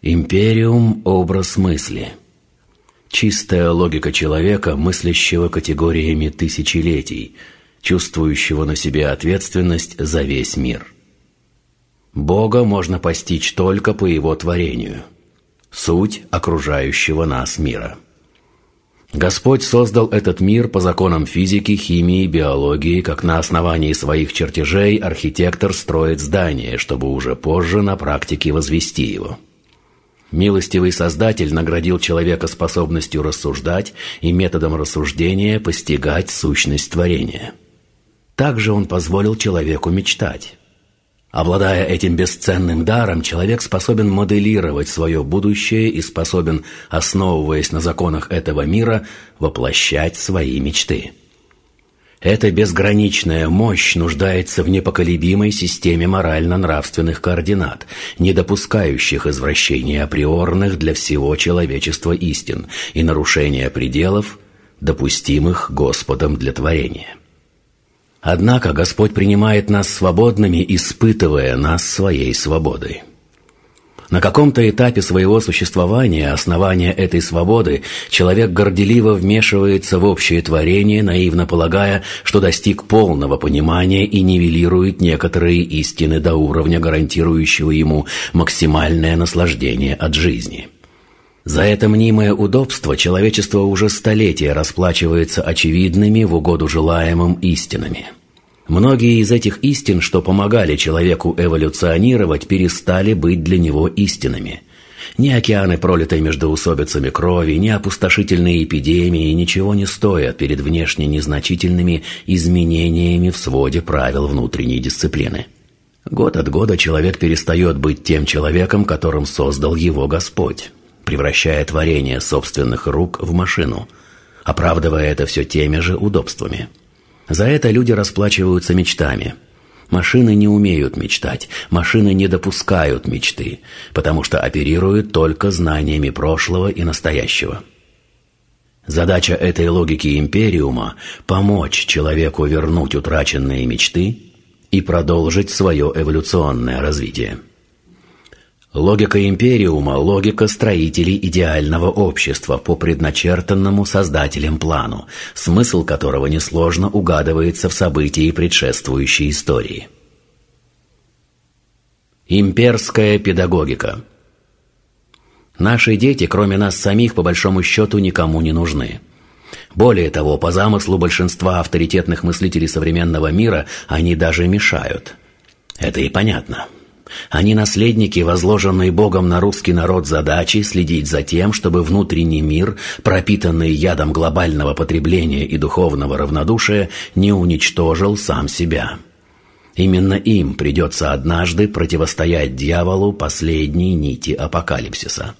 Империум – образ мысли. Чистая логика человека, мыслящего категориями тысячелетий, чувствующего на себе ответственность за весь мир. Бога можно постичь только по Его творению. Суть окружающего нас мира. Господь создал этот мир по законам физики, химии, биологии, как на основании своих чертежей архитектор строит здание, чтобы уже позже на практике возвести его. Милостивый Создатель наградил человека способностью рассуждать и методом рассуждения постигать сущность творения. Также Он позволил человеку мечтать. Обладая этим бесценным даром, человек способен моделировать свое будущее и способен, основываясь на законах этого мира, воплощать свои мечты. Эта безграничная мощь нуждается в непоколебимой системе морально-нравственных координат, не допускающих извращения априорных для всего человечества истин и нарушения пределов, допустимых Господом для творения. Однако Господь принимает нас свободными, испытывая нас своей свободой. На каком-то этапе своего существования, основания этой свободы, человек горделиво вмешивается в общее творение, наивно полагая, что достиг полного понимания и нивелирует некоторые истины до уровня, гарантирующего ему максимальное наслаждение от жизни. За это мнимое удобство человечество уже столетия расплачивается очевидными в угоду желаемым истинами. Многие из этих истин, что помогали человеку эволюционировать, перестали быть для него истинами. Ни океаны пролитой междоусобицами крови, ни опустошительные эпидемии ничего не стоят перед внешне незначительными изменениями в своде правил внутренней дисциплины. Год от года человек перестает быть тем человеком, которым создал его Господь, превращая творение собственных рук в машину, оправдывая это все теми же удобствами. За это люди расплачиваются мечтами. Машины не умеют мечтать, машины не допускают мечты, потому что оперируют только знаниями прошлого и настоящего. Задача этой логики империума – помочь человеку вернуть утраченные мечты и продолжить свое эволюционное развитие. Логика империума – логика строителей идеального общества по предначертанному Создателем плану, смысл которого несложно угадывается в событии предшествующей истории. Имперская педагогика. Наши дети, кроме нас самих, по большому счету, никому не нужны. Более того, по замыслу большинства авторитетных мыслителей современного мира, они даже мешают. Это и понятно. Они наследники, возложенные Богом на русский народ задачи следить за тем, чтобы внутренний мир, пропитанный ядом глобального потребления и духовного равнодушия, не уничтожил сам себя. Именно им придется однажды противостоять дьяволу последней нити апокалипсиса.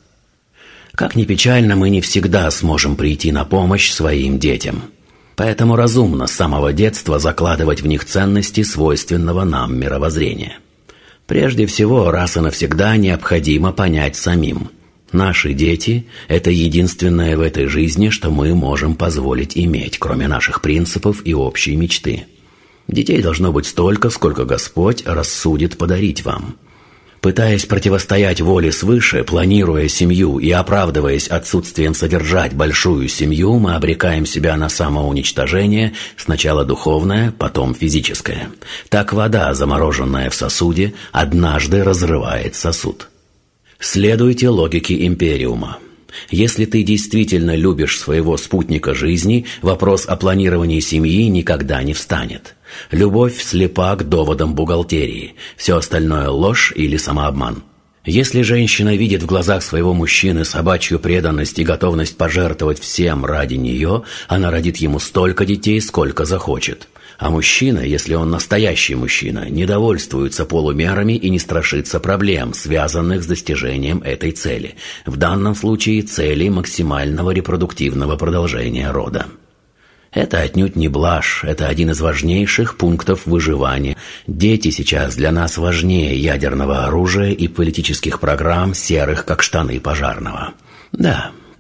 Как ни печально, мы не всегда сможем прийти на помощь своим детям. Поэтому разумно с самого детства закладывать в них ценности свойственного нам мировоззрения. Прежде всего, раз и навсегда необходимо понять самим. Наши дети – это единственное в этой жизни, что мы можем позволить иметь, кроме наших принципов и общей мечты. Детей должно быть столько, сколько Господь рассудит подарить вам. Пытаясь противостоять воле свыше, планируя семью и оправдываясь отсутствием содержать большую семью, мы обрекаем себя на самоуничтожение, сначала духовное, потом физическое. Так вода, замороженная в сосуде, однажды разрывает сосуд. Следуйте логике империума. Если ты действительно любишь своего спутника жизни, вопрос о планировании семьи никогда не встанет. Любовь слепа к доводам бухгалтерии, все остальное ложь или самообман. Если женщина видит в глазах своего мужчины собачью преданность и готовность пожертвовать всем ради нее, она родит ему столько детей, сколько захочет. А мужчина, если он настоящий мужчина, не довольствуется полумерами и не страшится проблем, связанных с достижением этой цели, в данном случае цели максимального репродуктивного продолжения рода. Это отнюдь не блажь, это один из важнейших пунктов выживания. Дети сейчас для нас важнее ядерного оружия и политических программ, серых как штаны пожарного. Да,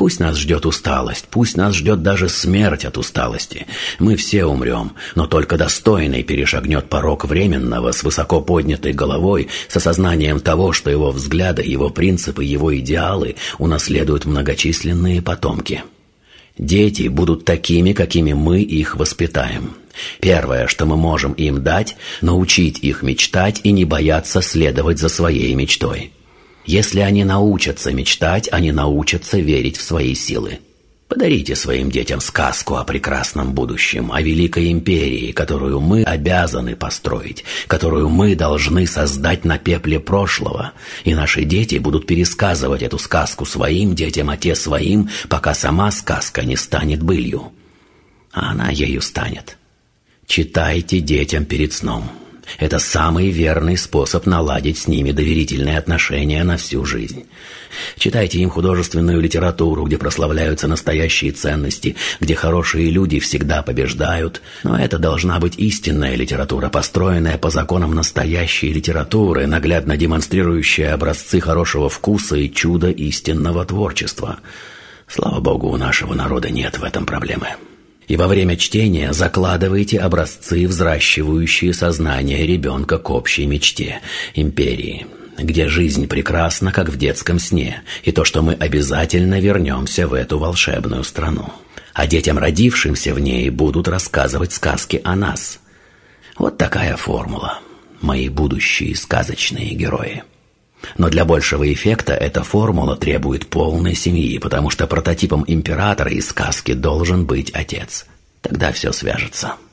Пусть нас ждет усталость, пусть нас ждет даже смерть от усталости. Мы все умрем, но только достойный перешагнет порог временного с высоко поднятой головой, с осознанием того, что его взгляды, его принципы, его идеалы унаследуют многочисленные потомки. Дети будут такими, какими мы их воспитаем. Первое, что мы можем им дать – научить их мечтать и не бояться следовать за своей мечтой. Если они научатся мечтать, они научатся верить в свои силы. Подарите своим детям сказку о прекрасном будущем, о великой империи, которую мы обязаны построить, которую мы должны создать на пепле прошлого, и наши дети будут пересказывать эту сказку своим детям, а те своим, пока сама сказка не станет былью. А она ею станет. Читайте детям перед сном. Это самый верный способ наладить с ними доверительные отношения на всю жизнь. Читайте им художественную литературу, где прославляются настоящие ценности, где хорошие люди всегда побеждают. Но это должна быть истинная литература, построенная по законам настоящей литературы, наглядно демонстрирующая образцы хорошего вкуса и чудо истинного творчества. Слава Богу, у нашего народа нет в этом проблемы. И во время чтения закладывайте образцы, взращивающие сознание ребенка к общей мечте – империи, где жизнь прекрасна, как в детском сне, и то, что мы обязательно вернемся в эту волшебную страну. А детям, родившимся в ней, будут рассказывать сказки о нас. Вот такая формула, мои будущие сказочные герои. Но для большего эффекта эта формула требует полной семьи, потому что прототипом императора из сказки должен быть отец. Тогда все свяжется.